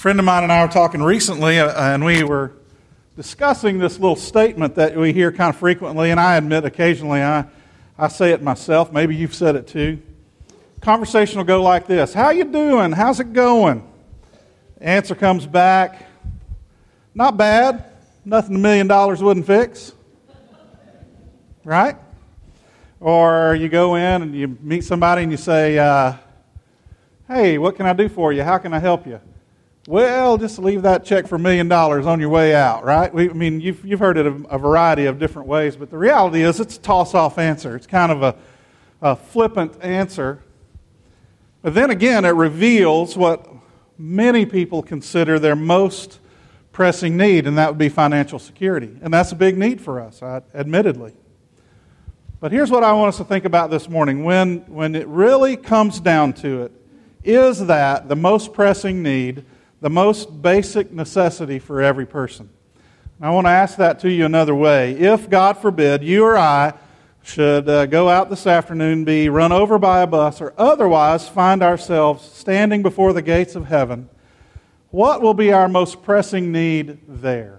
friend of mine and I were talking recently, and we were discussing this little statement that we hear kind of frequently, and I admit occasionally I say it myself. Maybe you've said it too. Conversation will go like this: "How you doing? How's it going?" Answer comes back, "Not bad. Nothing $1 million wouldn't fix." Right? Or you go in and you meet somebody and you say, "Hey, what can I do for you? How can I help you?" "Well, just leave that check for $1 million on your way out," right? You've heard it a variety of different ways, but the reality is it's a toss-off answer. It's kind of a flippant answer. But then again, it reveals what many people consider their most pressing need, and that would be financial security. And that's a big need for us, admittedly. But here's what I want us to think about this morning. When it really comes down to it, is that the most pressing need, the most basic necessity for every person? And I want to ask that to you another way. If, God forbid, you or I should go out this afternoon, be run over by a bus, or otherwise find ourselves standing before the gates of heaven, what will be our most pressing need there?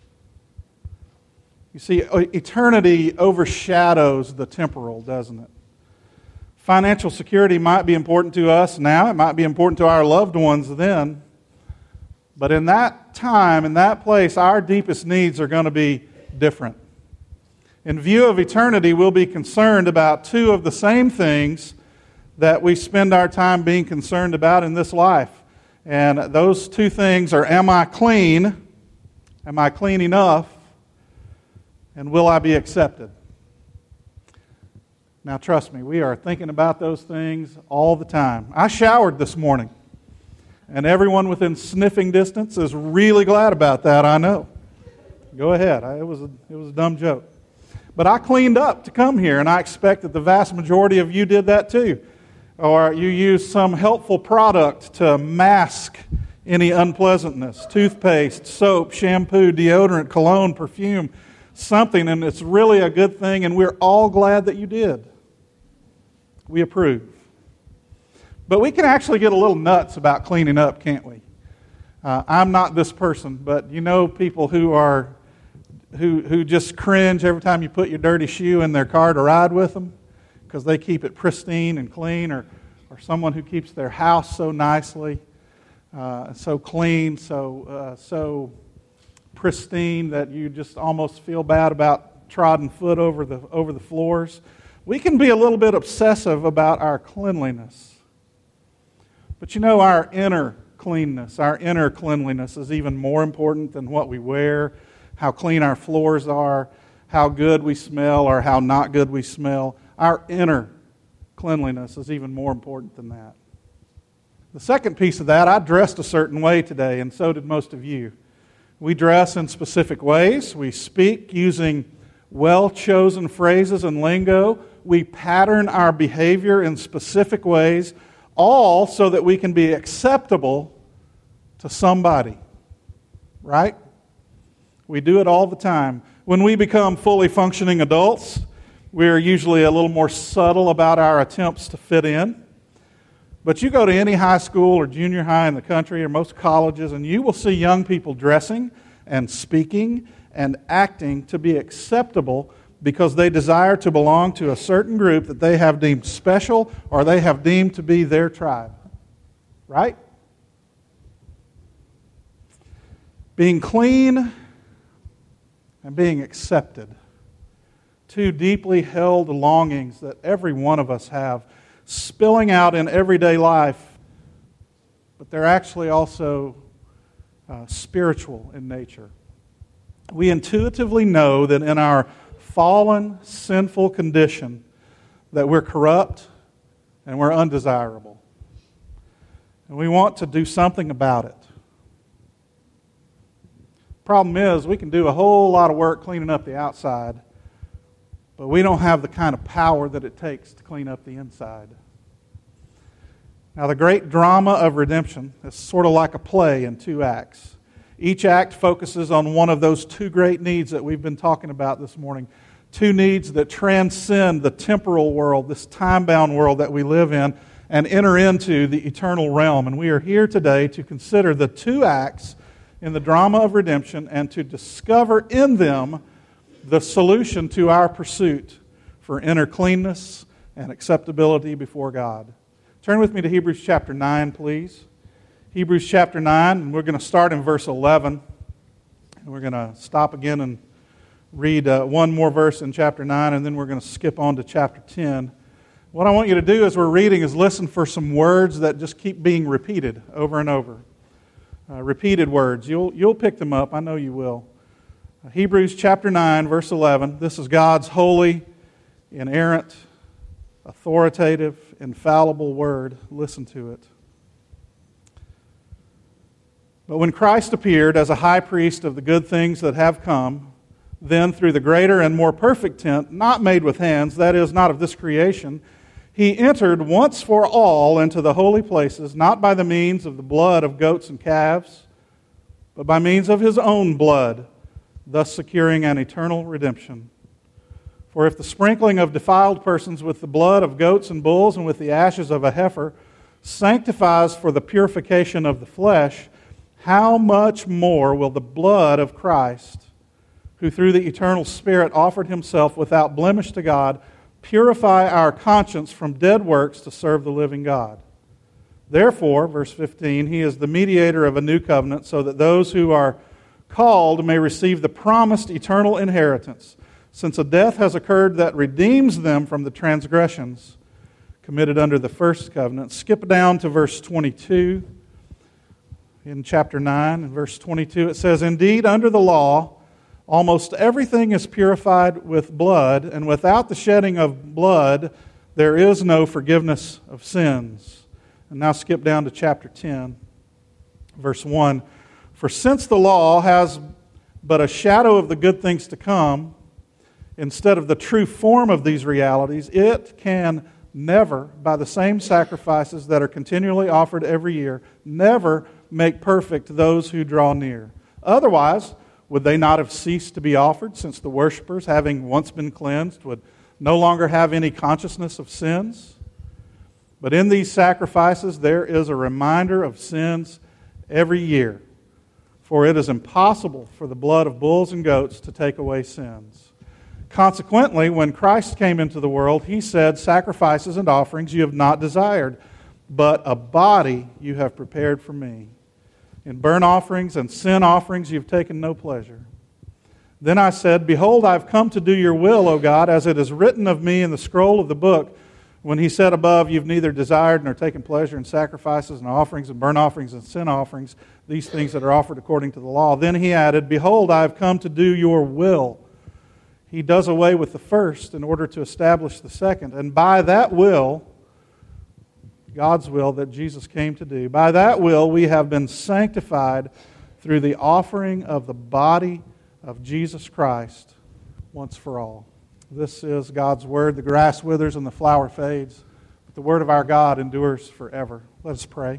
You see, eternity overshadows the temporal, doesn't it? Financial security might be important to us now. It might be important to our loved ones then. But in that time, in that place, our deepest needs are going to be different. In view of eternity, we'll be concerned about two of the same things that we spend our time being concerned about in this life. And those two things are, am I clean? Am I clean enough? And will I be accepted? Now, trust me, we are thinking about those things all the time. I showered this morning, and everyone within sniffing distance is really glad about that, I know. Go ahead. It was a dumb joke. But I cleaned up to come here, and I expect that the vast majority of you did that too. Or you used some helpful product to mask any unpleasantness. Toothpaste, soap, shampoo, deodorant, cologne, perfume, something, and it's really a good thing, and we're all glad that you did. We approve. But we can actually get a little nuts about cleaning up, can't we? I'm not this person, but you know people who just cringe every time you put your dirty shoe in their car to ride with them because they keep it pristine and clean, or someone who keeps their house so nicely, so clean, so pristine that you just almost feel bad about trodden foot over the floors. We can be a little bit obsessive about our cleanliness. But you know, our inner cleanness, our inner cleanliness is even more important than what we wear, how clean our floors are, how good we smell or how not good we smell. Our inner cleanliness is even more important than that. The second piece of that, I dressed a certain way today, and so did most of you. We dress in specific ways. We speak using well-chosen phrases and lingo. We pattern our behavior in specific ways, all so that we can be acceptable to somebody. Right? We do it all the time. When we become fully functioning adults, we're usually a little more subtle about our attempts to fit in. But you go to any high school or junior high in the country or most colleges, and you will see young people dressing and speaking and acting to be acceptable because they desire to belong to a certain group that they have deemed special or they have deemed to be their tribe. Right? Being clean and being accepted. Two deeply held longings that every one of us have, spilling out in everyday life, but they're actually also spiritual in nature. We intuitively know that in our fallen, sinful condition that we're corrupt and we're undesirable. And we want to do something about it. Problem is, we can do a whole lot of work cleaning up the outside, but we don't have the kind of power that it takes to clean up the inside. Now, the great drama of redemption is sort of like a play in two acts. Each act focuses on one of those two great needs that we've been talking about this morning. Two needs that transcend the temporal world, this time-bound world that we live in, and enter into the eternal realm. And we are here today to consider the two acts in the drama of redemption and to discover in them the solution to our pursuit for inner cleanness and acceptability before God. Turn with me to Hebrews chapter 9, please. Hebrews chapter 9, and we're going to start in verse 11. And we're going to stop again and read one more verse in chapter 9, and then we're going to skip on to chapter 10. What I want you to do as we're reading is listen for some words that just keep being repeated over and over. Repeated words. You'll pick them up. I know you will. Hebrews chapter 9, verse 11. This is God's holy, inerrant, authoritative, infallible word. Listen to it. But when Christ appeared as a high priest of the good things that have come, then through the greater and more perfect tent, not made with hands, that is, not of this creation, he entered once for all into the holy places, not by the means of the blood of goats and calves, but by means of his own blood, thus securing an eternal redemption. For if the sprinkling of defiled persons with the blood of goats and bulls and with the ashes of a heifer sanctifies for the purification of the flesh, how much more will the blood of Christ, who through the eternal Spirit offered himself without blemish to God, purify our conscience from dead works to serve the living God? Therefore, verse 15, he is the mediator of a new covenant, so that those who are called may receive the promised eternal inheritance, since a death has occurred that redeems them from the transgressions committed under the first covenant. Skip down to verse 22. In chapter 9, in verse 22, it says, Indeed, under the law, almost everything is purified with blood, and without the shedding of blood, there is no forgiveness of sins. And now skip down to chapter 10, verse 1. For since the law has but a shadow of the good things to come, instead of the true form of these realities, it can never, by the same sacrifices that are continually offered every year, never make perfect those who draw near. Otherwise, would they not have ceased to be offered, since the worshipers, having once been cleansed, would no longer have any consciousness of sins? But in these sacrifices there is a reminder of sins every year, for it is impossible for the blood of bulls and goats to take away sins. Consequently, when Christ came into the world, he said, Sacrifices and offerings you have not desired, but a body you have prepared for me. In burnt offerings and sin offerings you have taken no pleasure. Then I said, Behold, I have come to do your will, O God, as it is written of me in the scroll of the book. When he said above, You've neither desired nor taken pleasure in sacrifices and offerings and burnt offerings and sin offerings, these things that are offered according to the law. Then he added, Behold, I have come to do your will. He does away with the first in order to establish the second. And by that will, God's will that Jesus came to do, by that will we have been sanctified through the offering of the body of Jesus Christ once for all. This is God's word. The grass withers and the flower fades, but the word of our God endures forever. Let us pray.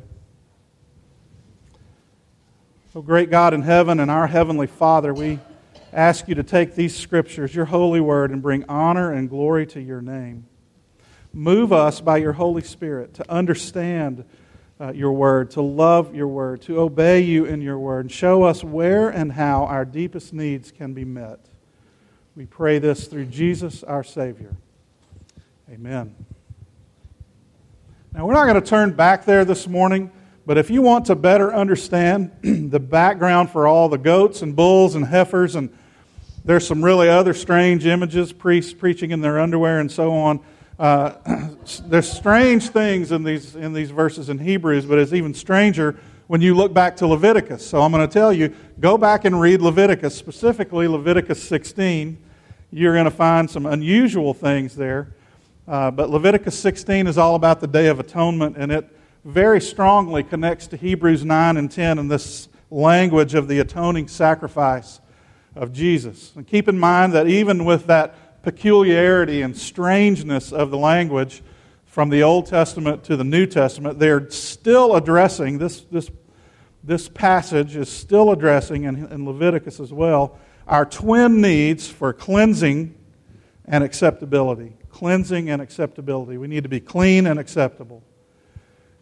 O great God in heaven and our heavenly Father, we ask you to take these scriptures, your holy word, and bring honor and glory to your name. Move us by your Holy Spirit to understand your word, to love your word, to obey you in your word, and show us where and how our deepest needs can be met. We pray this through Jesus, our Savior. Amen. Now, we're not going to turn back there this morning, but if you want to better understand the background for all the goats and bulls and heifers, and there's some really other strange images, priests preaching in their underwear and so on. There's strange things in these verses in Hebrews, but it's even stranger when you look back to Leviticus. So I'm going to tell you, go back and read Leviticus, specifically Leviticus 16. You're going to find some unusual things there. But Leviticus 16 is all about the Day of Atonement, and it very strongly connects to Hebrews 9 and 10 and this language of the atoning sacrifice of Jesus. And keep in mind that even with that peculiarity and strangeness of the language from the Old Testament to the New Testament, they're still addressing, this passage is still addressing, in Leviticus as well, our twin needs for cleansing and acceptability. Cleansing and acceptability. We need to be clean and acceptable.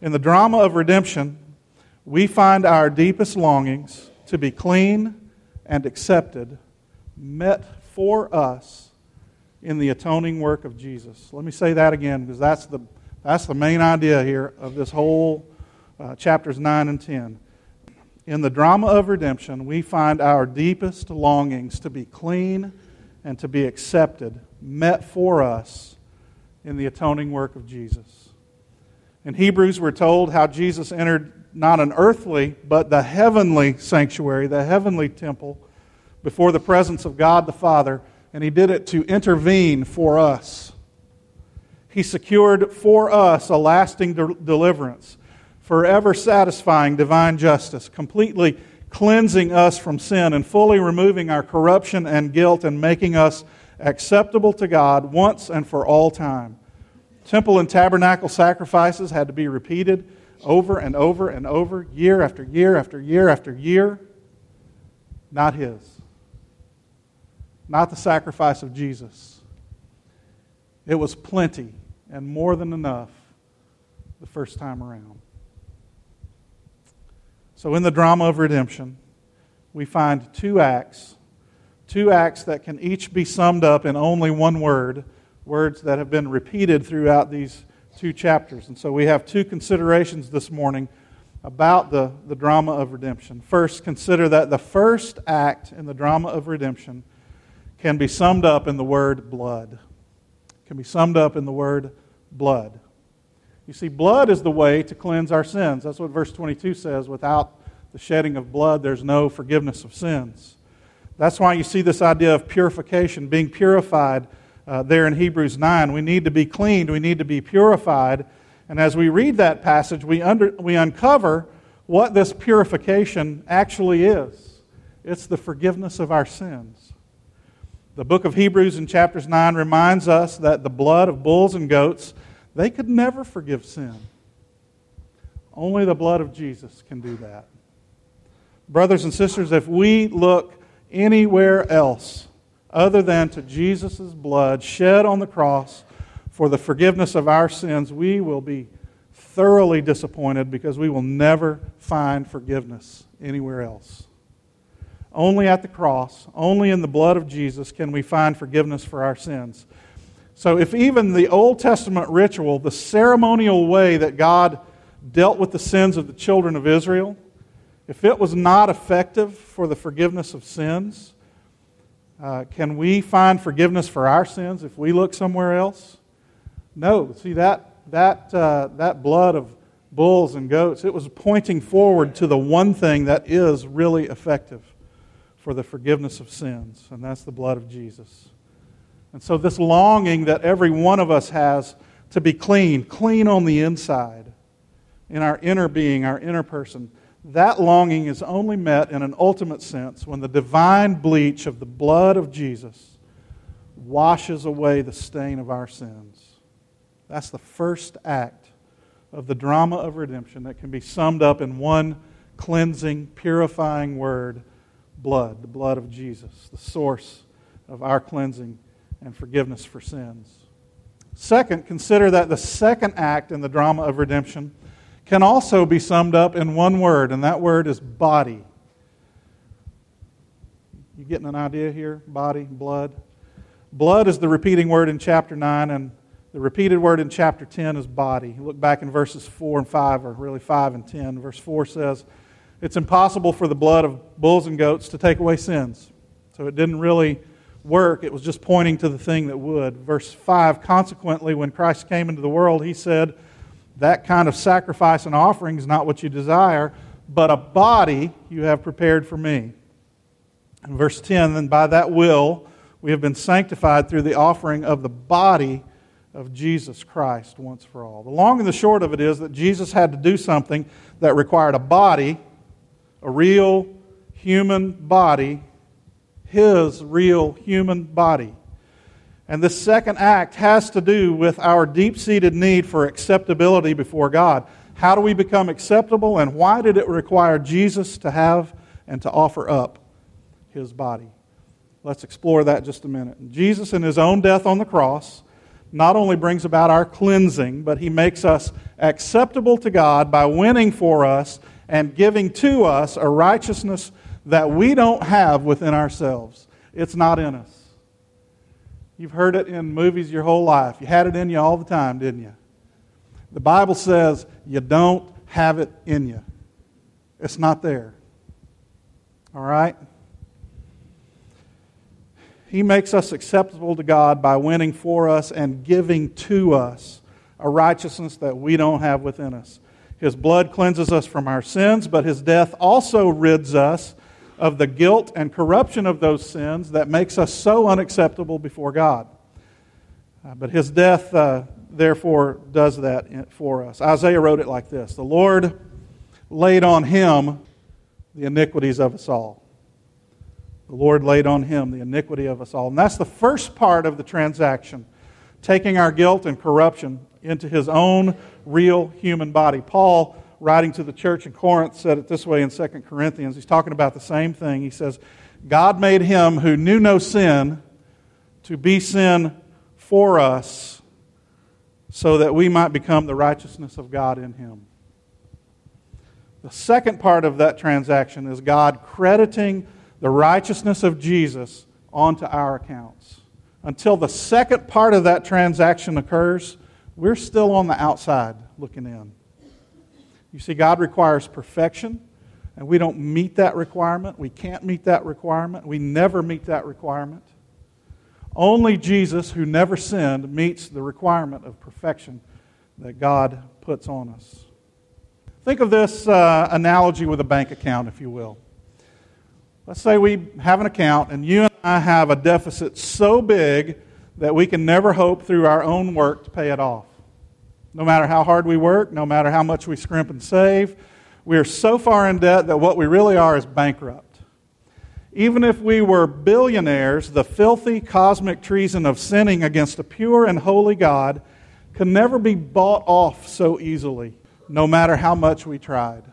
In the drama of redemption, we find our deepest longings to be clean and accepted, met for us in the atoning work of Jesus. Let me say that again, because that's the main idea here of this whole chapters 9 and 10. In the drama of redemption, we find our deepest longings to be clean and to be accepted, met for us in the atoning work of Jesus. In Hebrews, we're told how Jesus entered not an earthly, but the heavenly sanctuary, the heavenly temple, before the presence of God the Father, and He did it to intervene for us. He secured for us a lasting deliverance, forever satisfying divine justice, completely cleansing us from sin and fully removing our corruption and guilt and making us acceptable to God once and for all time. Temple and tabernacle sacrifices had to be repeated over and over and over, year after year after year after year. Not His. Not the sacrifice of Jesus. It was plenty and more than enough the first time around. So in the drama of redemption, we find two acts that can each be summed up in only one word, words that have been repeated throughout these two chapters. And so we have two considerations this morning about the drama of redemption. First, consider that the first act in the drama of redemption can be summed up in the word blood. Can be summed up in the word blood. You see, blood is the way to cleanse our sins. That's what verse 22 says. Without the shedding of blood, there's no forgiveness of sins. That's why you see this idea of purification, being purified there in Hebrews 9. We need to be cleaned. We need to be purified. And as we read that passage, we uncover what this purification actually is. It's the forgiveness of our sins. The book of Hebrews in chapters 9 reminds us that the blood of bulls and goats, they could never forgive sin. Only the blood of Jesus can do that. Brothers and sisters, if we look anywhere else other than to Jesus' blood shed on the cross for the forgiveness of our sins, we will be thoroughly disappointed because we will never find forgiveness anywhere else. Only at the cross, only in the blood of Jesus can we find forgiveness for our sins. So if even the Old Testament ritual, the ceremonial way that God dealt with the sins of the children of Israel, if it was not effective for the forgiveness of sins, can we find forgiveness for our sins if we look somewhere else? No. See, that blood of bulls and goats, it was pointing forward to the one thing that is really effective for the forgiveness of sins, and that's the blood of Jesus. And so this longing that every one of us has to be clean on the inside, in our inner being, our inner person, that longing is only met in an ultimate sense when the divine bleach of the blood of Jesus washes away the stain of our sins. That's the first act of the drama of redemption that can be summed up in one cleansing, purifying word, blood, the blood of Jesus, the source of our cleansing and forgiveness for sins. Second, consider that the second act in the drama of redemption can also be summed up in one word, and that word is body. You getting an idea here? Body, blood. Blood is the repeating word in chapter 9, and the repeated word in chapter 10 is body. You look back in verses 4 and 5, or really 5 and 10. Verse 4 says, it's impossible for the blood of bulls and goats to take away sins. So it didn't really work. It was just pointing to the thing that would. Verse 5, consequently, when Christ came into the world, He said, that kind of sacrifice and offering is not what you desire, but a body you have prepared for me. In verse 10, then by that will we have been sanctified through the offering of the body of Jesus Christ once for all. The long and the short of it is that Jesus had to do something that required a body, a real human body, His real human body. And this second act has to do with our deep-seated need for acceptability before God. How do we become acceptable, and why did it require Jesus to have and to offer up His body? Let's explore that just a minute. Jesus, in His own death on the cross, not only brings about our cleansing, but He makes us acceptable to God by winning for us and giving to us a righteousness that we don't have within ourselves. It's not in us. You've heard it in movies your whole life. You had it in you all the time, didn't you? The Bible says you don't have it in you. It's not there. All right? He makes us acceptable to God by winning for us and giving to us a righteousness that we don't have within us. His blood cleanses us from our sins, but His death also rids us of the guilt and corruption of those sins that makes us so unacceptable before God. But His death, therefore, does that for us. Isaiah wrote it like this: "The Lord laid on Him the iniquities of us all." The Lord laid on Him the iniquity of us all. And that's the first part of the transaction, taking our guilt and corruption into His own real human body. Paul, writing to the church in Corinth, said it this way in 2 Corinthians. He's talking about the same thing. He says, "God made Him who knew no sin to be sin for us, so that we might become the righteousness of God in Him." The second part of that transaction is God crediting the righteousness of Jesus onto our accounts. Until the second part of that transaction occurs, we're still on the outside looking in. You see, God requires perfection, and we don't meet that requirement. We can't meet that requirement. We never meet that requirement. Only Jesus, who never sinned, meets the requirement of perfection that God puts on us. Think of this analogy with a bank account, if you will. Let's say we have an account and you and I have a deficit so big that we can never hope through our own work to pay it off. No matter how hard we work, no matter how much we scrimp and save, we are so far in debt that what we really are is bankrupt. Even if we were billionaires, the filthy cosmic treason of sinning against a pure and holy God can never be bought off so easily, no matter how much we tried.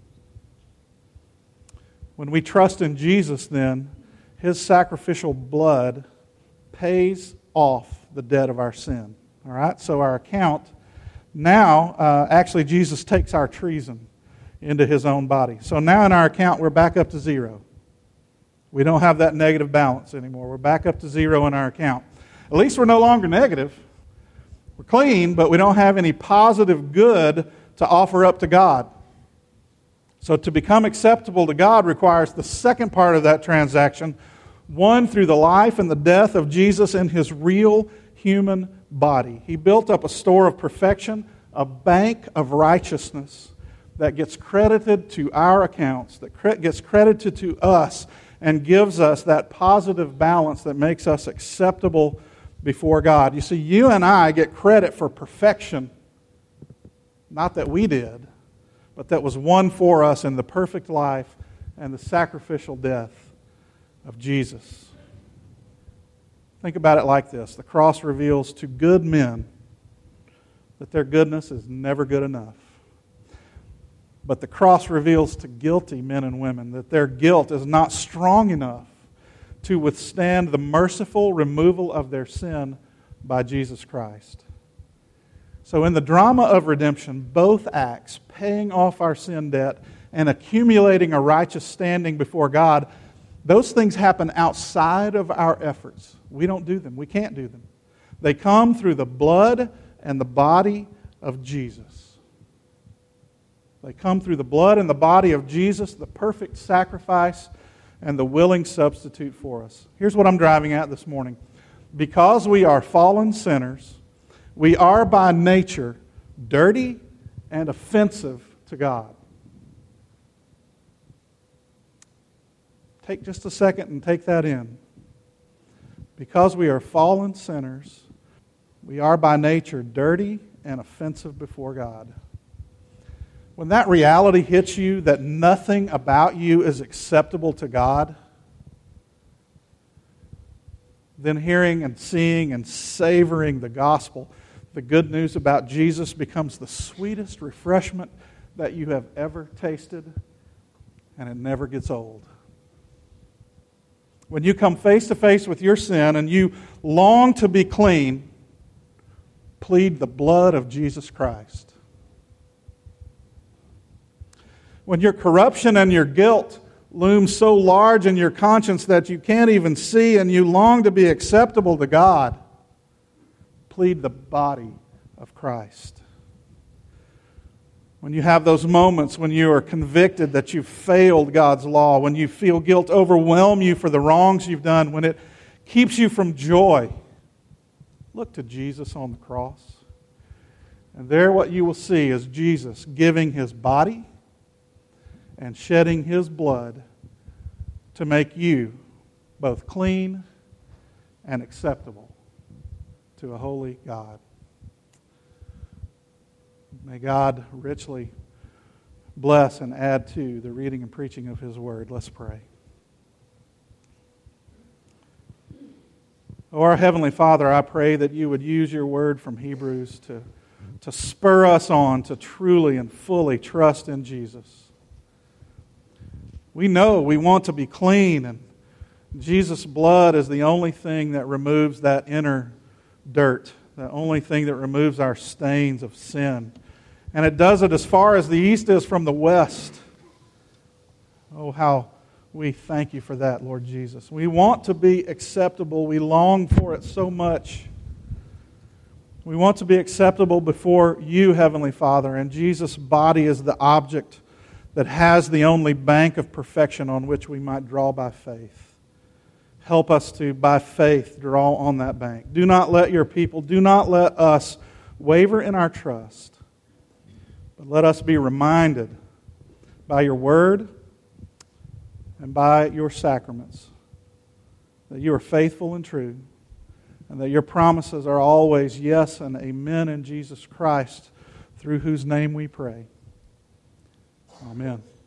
When we trust in Jesus, then, His sacrificial blood pays off the debt of our sin. All right? So our account now, actually Jesus takes our treason into His own body. So now in our account, we're back up to zero. We don't have that negative balance anymore. We're back up to zero in our account. At least we're no longer negative. We're clean, but we don't have any positive good to offer up to God. So to become acceptable to God requires the second part of that transaction, one through the life and the death of Jesus in His real human body. He built up a store of perfection, a bank of righteousness that gets credited to our accounts, that gets credited to us and gives us that positive balance that makes us acceptable before God. You see, you and I get credit for perfection, not that we did, but that was won for us in the perfect life and the sacrificial death of Jesus. Think about it like this. The cross reveals to good men that their goodness is never good enough. But the cross reveals to guilty men and women that their guilt is not strong enough to withstand the merciful removal of their sin by Jesus Christ. So in the drama of redemption, both acts, paying off our sin debt and accumulating a righteous standing before God, those things happen outside of our efforts. We don't do them. We can't do them. They come through the blood and the body of Jesus. They come through the blood and the body of Jesus, the perfect sacrifice and the willing substitute for us. Here's what I'm driving at this morning. Because we are fallen sinners, we are by nature dirty and offensive to God. Take just a second and take that in. Because we are fallen sinners, we are by nature dirty and offensive before God. When that reality hits you, that nothing about you is acceptable to God, then hearing and seeing and savoring the gospel, the good news about Jesus becomes the sweetest refreshment that you have ever tasted, and it never gets old. When you come face to face with your sin and you long to be clean, Plead the blood of Jesus Christ. When your corruption and your guilt loom so large in your conscience that you can't even see and you long to be acceptable to God, plead the body of Christ. When you have those moments when you are convicted that you've failed God's law, when you feel guilt overwhelm you for the wrongs you've done, when it keeps you from joy, look to Jesus on the cross. And there what you will see is Jesus giving His body and shedding His blood to make you both clean and acceptable to a holy God. May God richly bless and add to the reading and preaching of His Word. Let's pray. Oh, our Heavenly Father, I pray that You would use Your Word from Hebrews to spur us on to truly and fully trust in Jesus. We know we want to be clean, and Jesus' blood is the only thing that removes that inner dirt, the only thing that removes our stains of sin. And it does it as far as the east is from the west. Oh, how we thank You for that, Lord Jesus. We want to be acceptable. We long for it so much. We want to be acceptable before You, Heavenly Father, and Jesus' body is the object that has the only bank of perfection on which we might draw by faith. Help us to, by faith, draw on that bank. Do not let Your people, do not let us waver in our trust, but let us be reminded by Your Word and by Your sacraments that You are faithful and true, and that Your promises are always yes and amen in Jesus Christ, through whose name we pray. Amen.